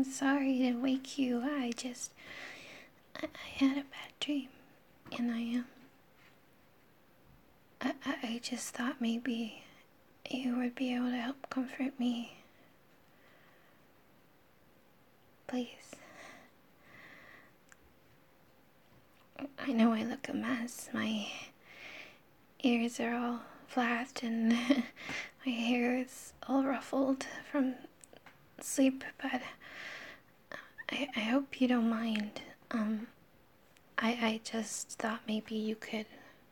sorry to wake you. I had a bad dream, and I just thought maybe you would be able to help comfort me. Please. I know I look a mess. My ears are all flat and my hair is all ruffled from sleep, but I hope you don't mind. I just thought maybe you could,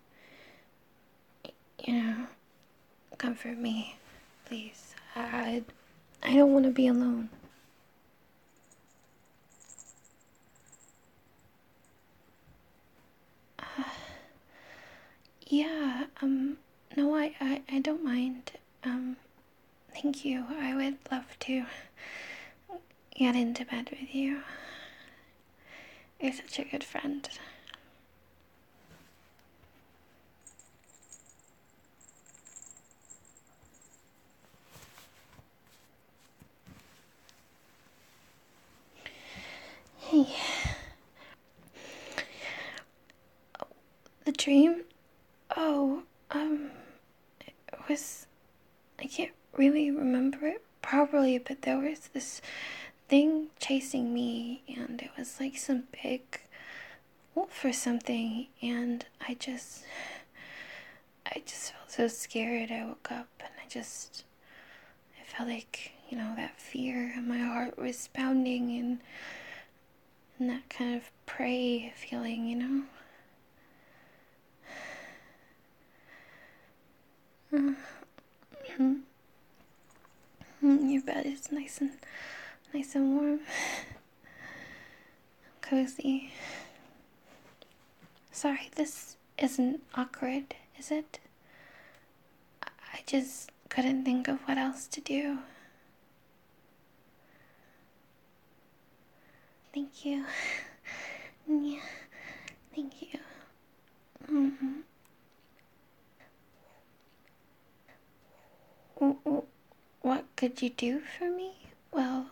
comfort me, please. I don't want to be alone. Yeah, no, I don't mind. Thank you. I would love to get into bed with you. You're such a good friend. Hey. The dream? Oh, it was... I can't really remember it properly, but there was this thing chasing me, and it was like some big wolf or something, and I just felt so scared. I woke up and I felt like, that fear in my heart was pounding, and that kind of prey feeling. Your bed is nice and warm, cozy. Sorry, this isn't awkward, is it? I just couldn't think of what else to do. Thank you. Yeah, thank you. What could you do for me? Well,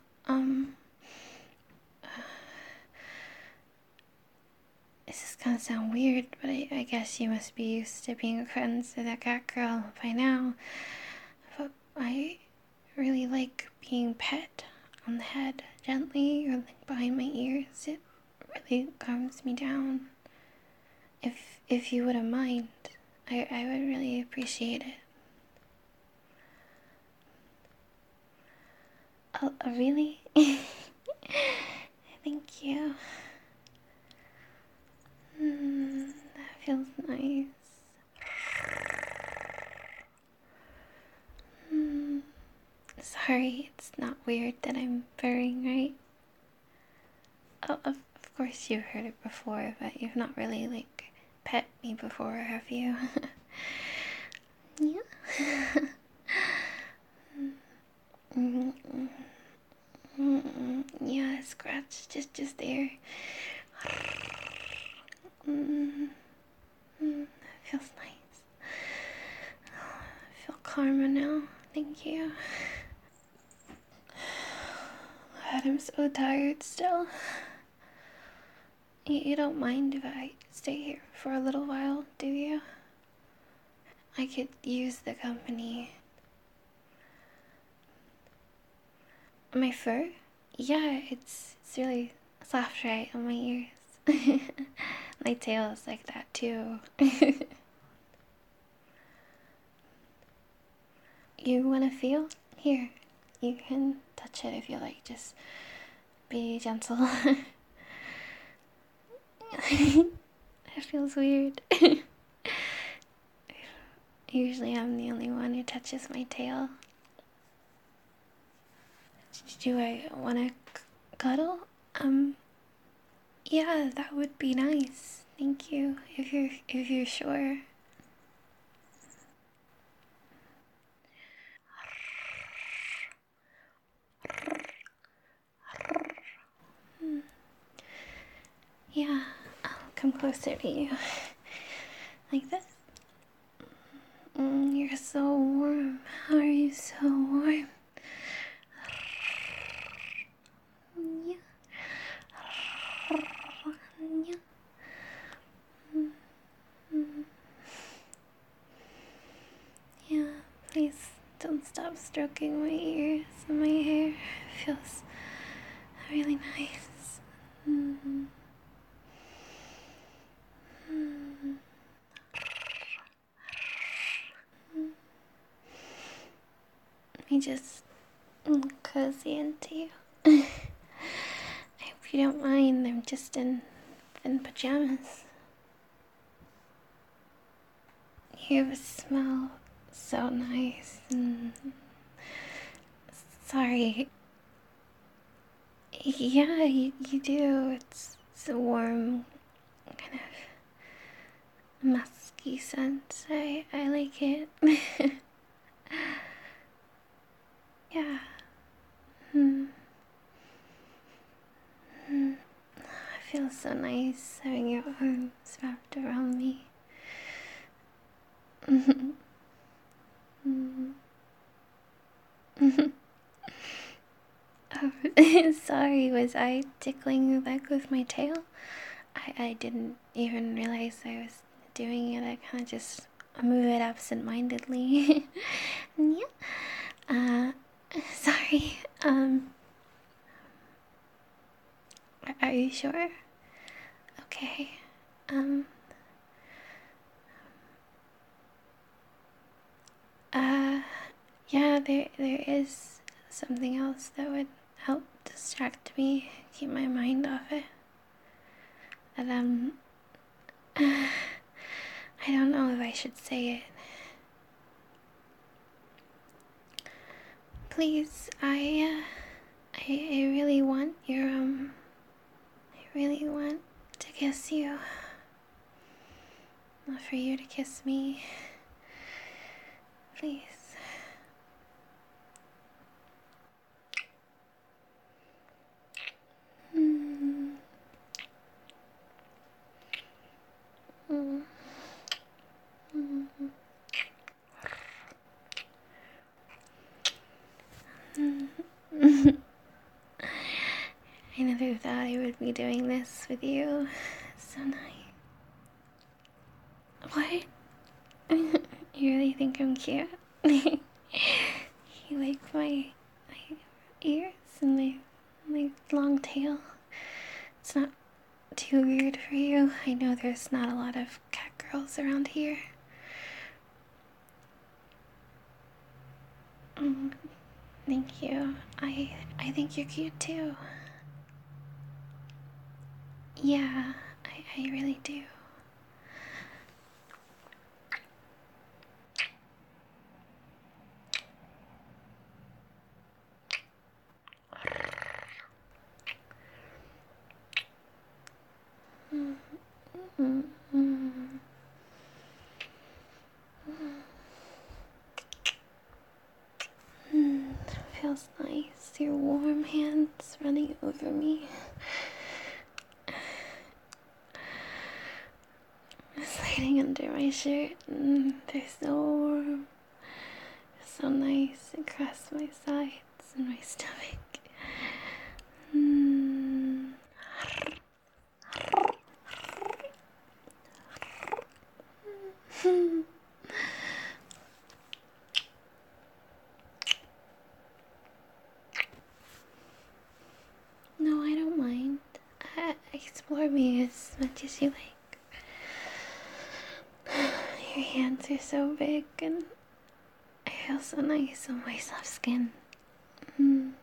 this is gonna sound weird, but I guess you must be used to being friends with that cat girl by now. But I really like being pet on the head gently, or like behind my ears. It really calms me down. If you wouldn't mind, I would really appreciate it. Oh, really? Thank you. That feels nice. Sorry, it's not weird that I'm purring, right? Oh, of course you've heard it before, but you've not really, pet me before, have you? Yeah. Yeah, scratch just there. That feels nice. I feel calmer now. Thank you. God, I'm so tired still. You don't mind if I stay here for a little while, do you? I could use the company. My fur? Yeah, it's really soft right on my ears. My tail is like that too. You wanna feel? Here, you can touch it if you like, just be gentle. It feels weird. Usually I'm the only one who touches my tail. Do I wanna cuddle? Yeah, that would be nice. Thank you, if you're sure. Yeah, I'll come closer to you. Like this. You're so warm. How are you so warm? stroking my ears and my hair. It feels really nice. Mm-hmm. Mm-hmm. Let me just cozy into you. I hope you don't mind. I'm just in pajamas. You smell so nice. Sorry. Yeah, you do. It's a warm, kind of musky scent. I like it. Yeah. Mm. Mm. I feel so nice having your arms wrapped around me. Mm. Oh, sorry, was I tickling your leg with my tail? I didn't even realize I was doing it. I kind of just move it absent-mindedly. Yeah. Sorry. Are you sure? Okay. Um, uh, yeah, there is something else that would help distract me, keep my mind off it. But, I don't know if I should say it. Please, I really want your, I really want to kiss you. Not for you to kiss me. Please. Mm. Mm. Mm. Mm. I never thought I would be doing this with you. So nice. What? You really think I'm cute? You like my ears and my long tail? It's not too weird for you? I know there's not a lot of cat girls around here. Mm, thank you. I think you're cute too. Yeah, I really do. Mm, mm, mm, mm. Feels nice. Your warm hands running over me. Sliding under my shirt. They're so warm. So nice across my sides and my stomach. Mm. No, I don't mind. Explore me as much as you like. Your hands are so big and I feel so nice on my soft skin. Mm.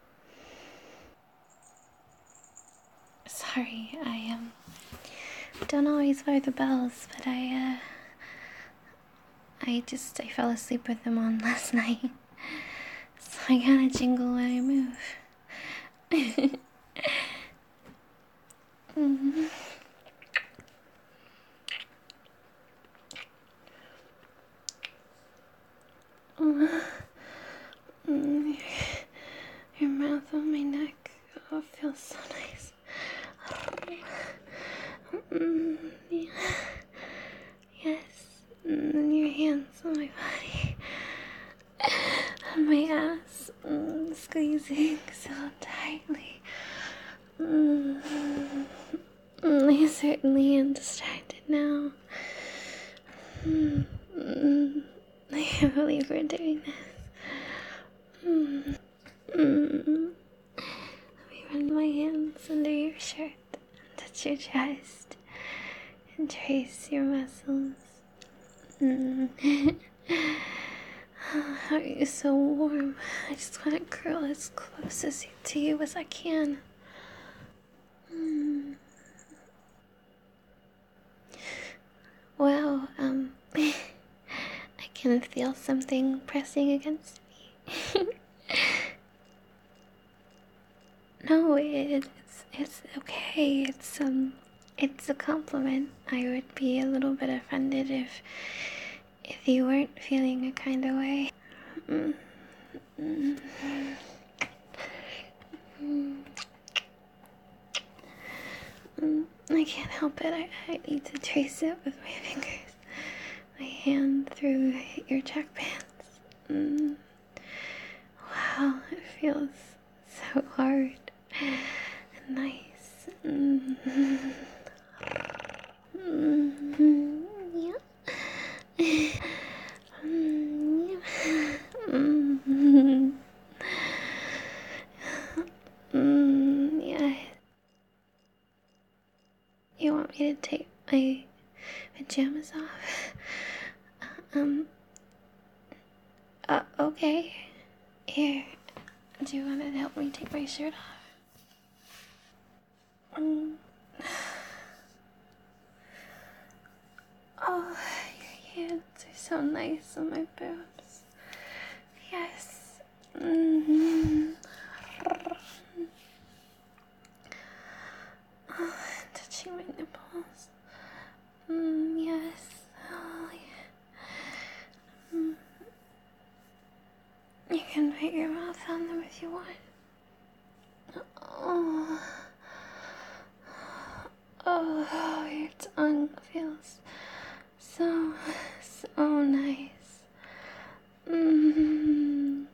Sorry, I don't always wear the bells, but I fell asleep with them on last night. So I kinda jingle when I move. Mm. Mm. Your mouth on my neck. Oh, it feels so nice. Yeah. Yes. And your hands on my body. On my ass. Squeezing so tightly. I certainly am distracted now. I can't believe we're doing this. Mm. Mm. Let me run my hands under your shirt, touch your chest, and trace your muscles. Mm. Oh, you're so warm. I just want to curl as close to you as I can. Mm. Well, I can feel something pressing against me. No, it's okay. It's a compliment. I would be a little bit offended if you weren't feeling a kind of way. Mm. Mm. Mm. I can't help it. I need to trace it with my fingers. My hand through your track pants. Mm. Wow, it feels so hard and nice. Mm. Mm. Yeah. Mm. Yeah. Mm. Mm. Yeah. You want me to take my pajamas off? Um, okay. Here, do you want to help me take my shirt off? Oh, your hands are so nice on my boobs. Yes. Mm-hmm. Oh, touching my nipples. Yes. Oh, yeah. You can put your mouth on them if you want. Oh. Oh, your tongue feels so nice. Mm.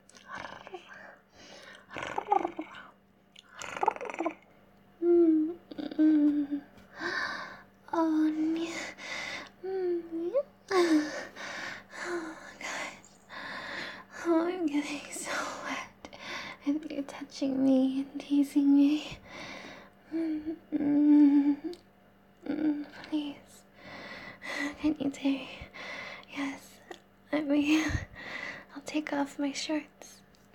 Mm. Mm. Oh, yeah. Mm. Yeah. Oh, God. Oh, I'm getting so wet. And you're touching me and teasing me. Mm. Mm. Mm. Please. Can you take? Yes. I'll take off my shorts.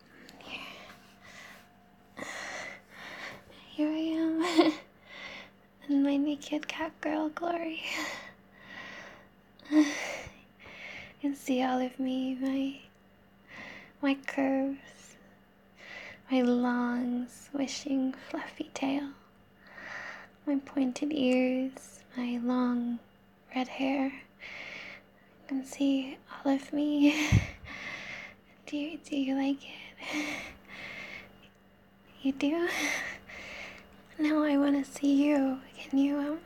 Here I am. In my naked cat girl glory. You can see all of me, my curves, my long, swishing, fluffy tail, my pointed ears, my long red hair. You can see all of me. Do you like it? You do? Now I want to see you. Can you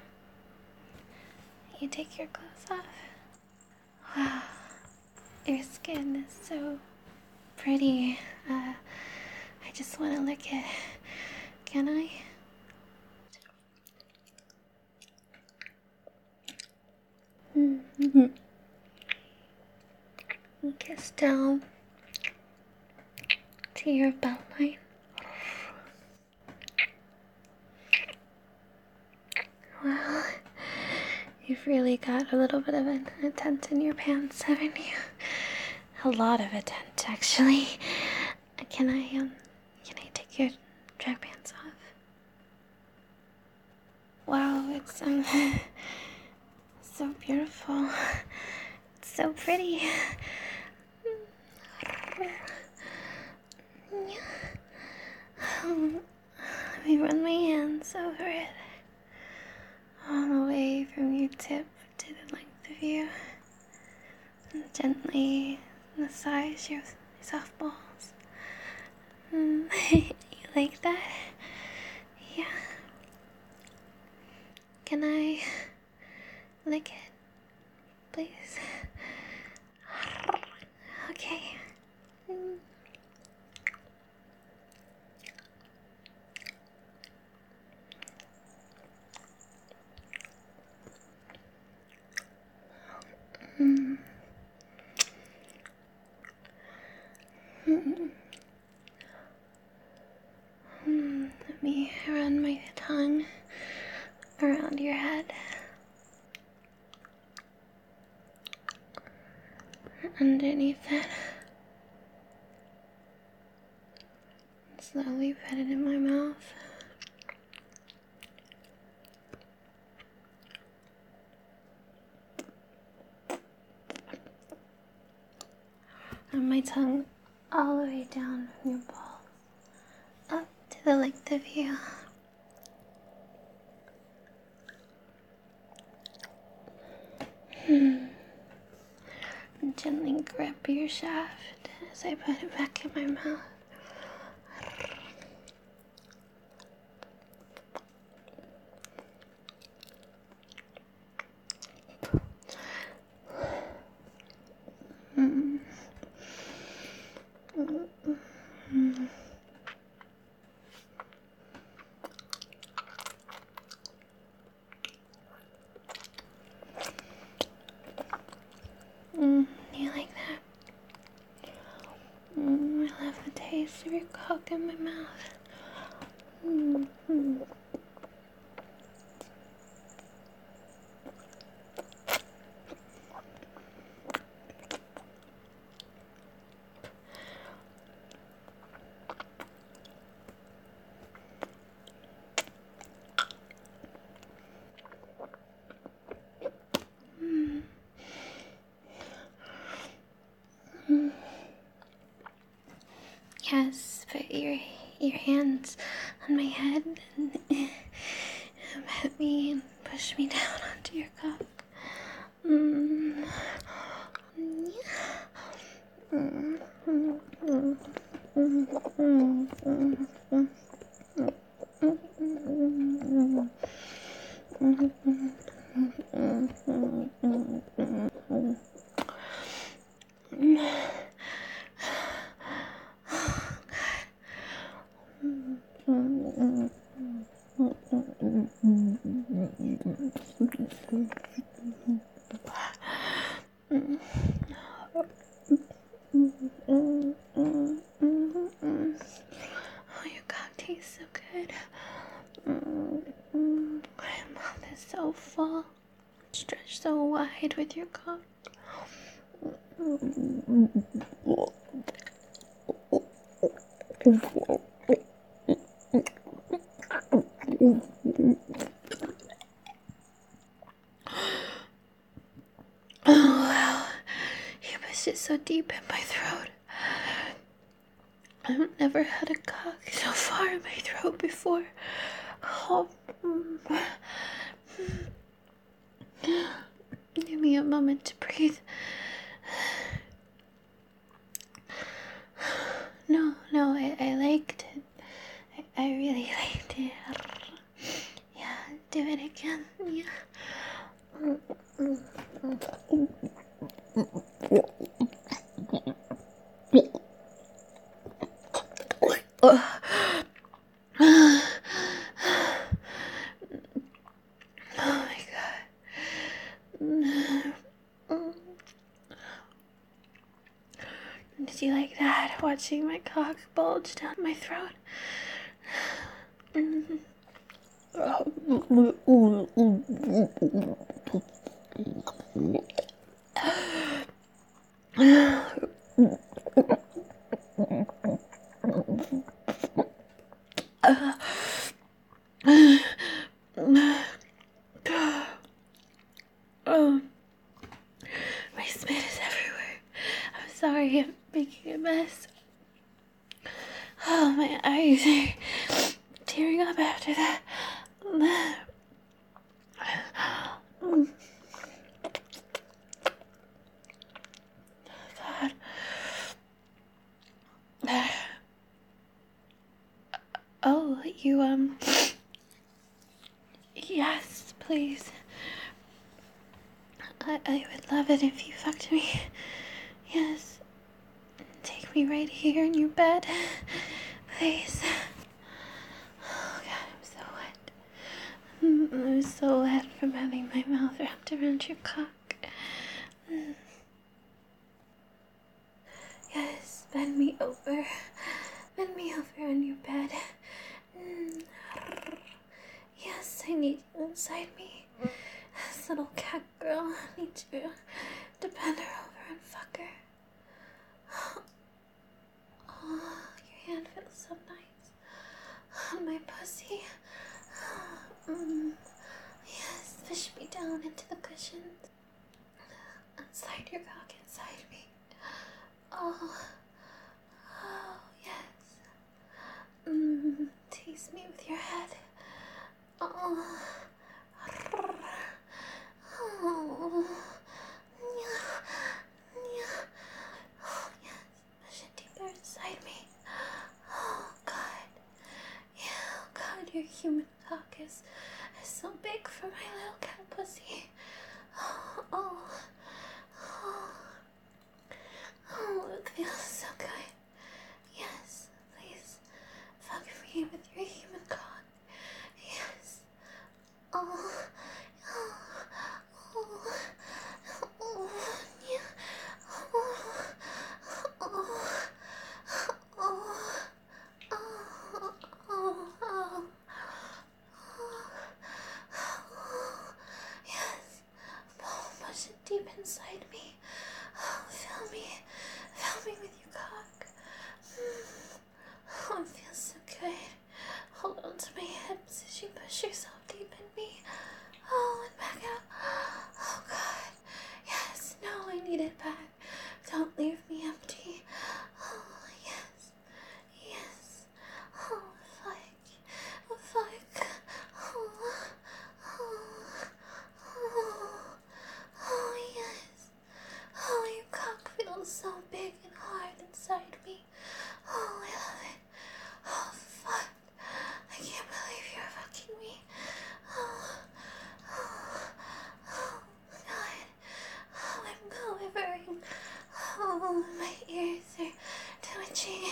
take your clothes off? Wow, your skin is so pretty. I just want to lick it. Can I? Mm-hmm. Kiss down to your belt line. Well, you've really got a little bit of a tent in your pants, haven't you? A lot of a tent, actually. Can I take your track pants off? Wow, it's so beautiful. It's so pretty. Let me run my hands over it, all the way from your tip to the length of you, and gently massage your soft balls. You like that? Yeah. Can I lick it, please? Okay. Mm. Mm. my tongue around your head. Underneath it. Slowly put it in my mouth. And my tongue all the way down from your balls, up to the length of you. And gently grip your shaft as I put it back in my mouth. You like that? I love the taste of your cock in my mouth. Yes, put your hands on my head and pet me and push me down onto your cock. Oh, your cock tastes so good. My mouth is so full. Stretched so wide with your cock. Oh, wow. You pushed it so deep in my throat. I've never had a cock so far in my throat before. Oh. Give me a moment to breathe. No, I liked it. I really liked it. Yeah, do it again. Yeah. Oh my god. Did you like that? Watching my cock bulge down my throat? Oh, my spit is everywhere. I'm sorry, I'm making a mess. Oh, my eyes are tearing up after that. God. Oh, you, yes, please. I would love it if you fucked me. Yes. Take me right here in your bed. Please. Oh, God, I'm so wet. I'm so wet from having my mouth wrapped around your cock. Yes, bend me over. Bend me over on your bed. I need you inside me. This little cat girl needs you to bend her over and fuck her. Oh, your hand feels so nice on my pussy. Yes, push me down into the cushions. Slide your cock inside me. Oh, yes. Tease me with your head. Oh, oh, yes. Push it deeper inside me. Oh, God. Yeah, oh, God, your human cock is so big for my little cat pussy. Oh, it feels so good. Yes, please fuck me with your human cock. Yes. Oh, yeah. Yes. Push it deep inside me. Fill me with your cock. Oh, it feels so good. Hold on to my hips as you push yourself deep in me. Oh, and back out. Oh, God. Yes, no, I need it back. Don't leave me empty. Oh, yes. Yes. Oh, fuck. Oh, yes. Oh, your cock feels so big and hard inside me. Oh, I love it. Oh, fuck. I can't believe you're fucking me. Oh, God. Oh, I'm quivering. Oh, my ears are twitching.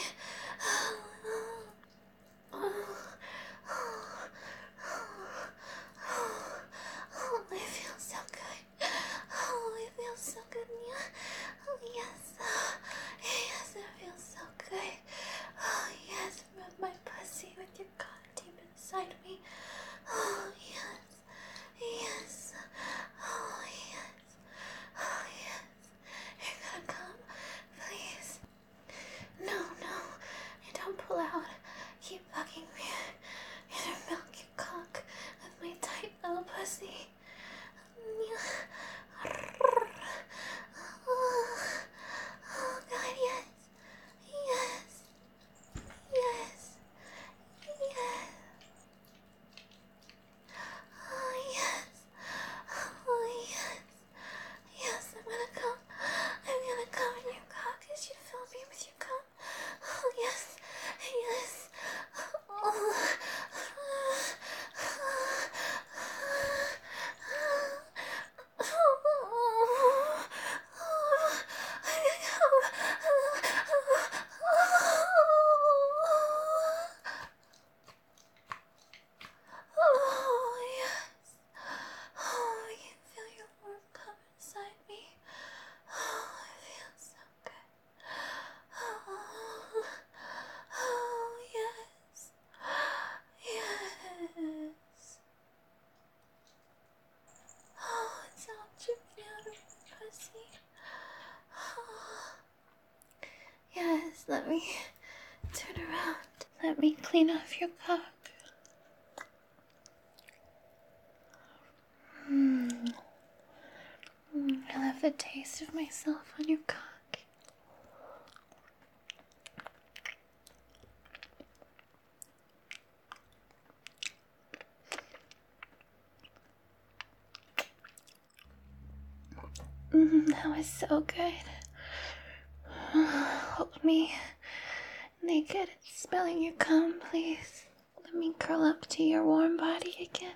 It feels so good. Oh, it feels so good. Oh, yes. Yes, it feels so good. Oh, yes. Rub my pussy with your cock deep inside me. Oh, yes. Yes. Oh, yes. Oh, yes. You're gonna come, please. No. Don't pull out. Keep fucking me. You're gonna milk your cock with my tight little pussy. Oh, God, yes. Yes. Yes. Yes. Oh, yes. Oh, yes. Yes, I'm gonna come. I'm gonna come in your cock as you fill me with your cum. Oh, yes. Yes. Oh. Oh, yes. Oh, I can feel your warm cum inside me. Oh, it feels so good. Oh, yes. Yes. Oh, it's all dripping out of my pussy. Oh. Yes, let me turn around. Let me clean off your cock. I love the taste of myself on your cock. That was so good. Hold me naked and smelling your cum, please. Let me curl up to your warm body again.